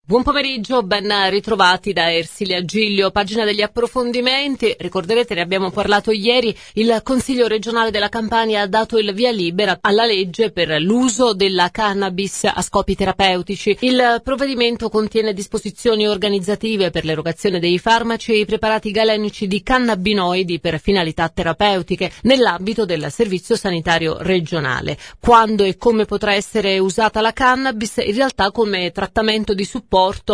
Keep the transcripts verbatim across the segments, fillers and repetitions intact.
Buon pomeriggio, ben ritrovati da Ersilia Giglio, pagina degli approfondimenti. Ricorderete, ne abbiamo parlato ieri, il Consiglio regionale della Campania ha dato il via libera alla legge per l'uso della cannabis a scopi terapeutici. Il provvedimento contiene disposizioni organizzative per l'erogazione dei farmaci e i preparati galenici di cannabinoidi per finalità terapeutiche nell'ambito del servizio sanitario regionale. Quando e come potrà essere usata la cannabis? In realtà come trattamento di supporto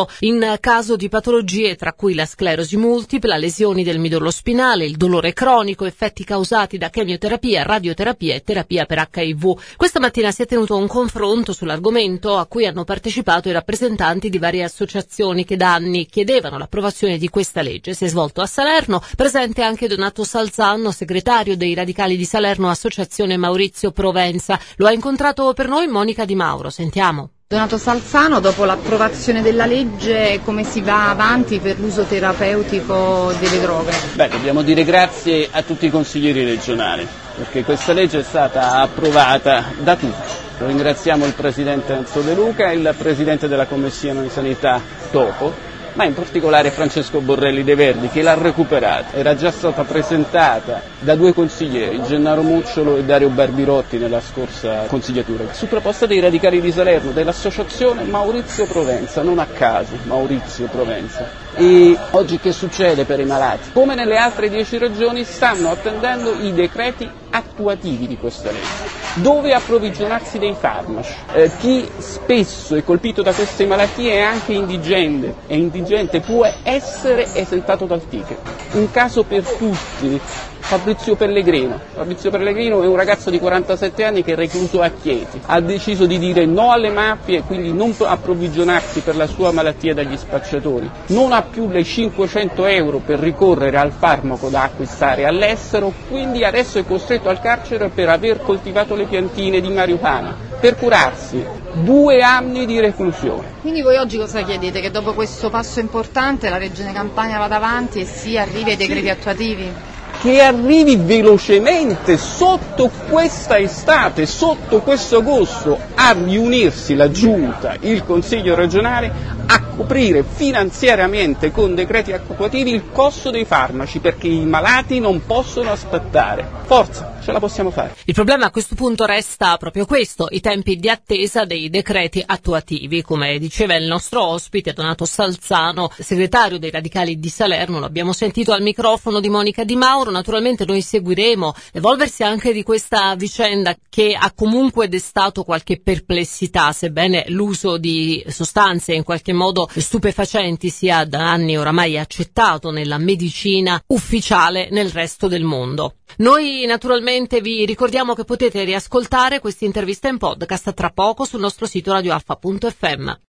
in caso di patologie tra cui la sclerosi multipla, lesioni del midollo spinale, il dolore cronico, effetti causati da chemioterapia, radioterapia e terapia per acca i vu. Questa mattina si è tenuto un confronto sull'argomento a cui hanno partecipato i rappresentanti di varie associazioni che da anni chiedevano l'approvazione di questa legge. Si è svolto a Salerno, presente anche Donato Salzano, segretario dei Radicali di Salerno, associazione Maurizio Provenza. Lo ha incontrato per noi Monica Di Mauro. Sentiamo. Donato Salzano, dopo l'approvazione della legge, come si va avanti per l'uso terapeutico delle droghe? Beh, dobbiamo dire grazie a tutti i consiglieri regionali, perché questa legge è stata approvata da tutti. Ringraziamo il Presidente Enzo De Luca e il Presidente della Commissione di Sanità Topo, ma in particolare Francesco Borrelli De Verdi, che l'ha recuperata. Era già stata presentata da due consiglieri, Gennaro Mucciolo e Dario Barbirotti, nella scorsa consigliatura, su proposta dei Radicali di Salerno, dell'associazione Maurizio Provenza, non a caso Maurizio Provenza. E oggi che succede per i malati? Come nelle altre dieci regioni stanno attendendo i decreti attuativi di questa legge, dove approvvigionarsi dei farmaci. Eh, chi spesso è colpito da queste malattie è anche indigente e indigente può essere esentato dal ticket. Un caso per tutti, Fabrizio Pellegrino. Fabrizio Pellegrino è un ragazzo di quarantasette anni che è recluso a Chieti. Ha deciso di dire no alle mafie e quindi non approvvigionarsi per la sua malattia dagli spacciatori. Non ha più le cinquecento euro per ricorrere al farmaco da acquistare all'estero, quindi adesso è costretto al carcere per aver coltivato le piantine di marijuana. Per curarsi, due anni di reclusione. Quindi voi oggi cosa chiedete? Che dopo questo passo importante la Regione Campania vada avanti e si arrivi ai decreti attuativi? Che arrivi velocemente sotto questa estate, sotto questo agosto, a riunirsi la Giunta, il Consiglio regionale, a coprire finanziariamente con decreti attuativi il costo dei farmaci, perché i malati non possono aspettare. Forza, ce la possiamo fare. Il problema a questo punto resta proprio questo, i tempi di attesa dei decreti attuativi. Come diceva il nostro ospite, Donato Salzano, segretario dei Radicali di Salerno, l'abbiamo sentito al microfono di Monica Di Mauro. Naturalmente noi seguiremo l'evolversi anche di questa vicenda che ha comunque destato qualche perplessità, sebbene l'uso di sostanze in qualche modo stupefacenti sia da anni oramai accettato nella medicina ufficiale nel resto del mondo. Noi naturalmente vi ricordiamo che potete riascoltare questa intervista in podcast tra poco sul nostro sito radioalfa punto effe emme.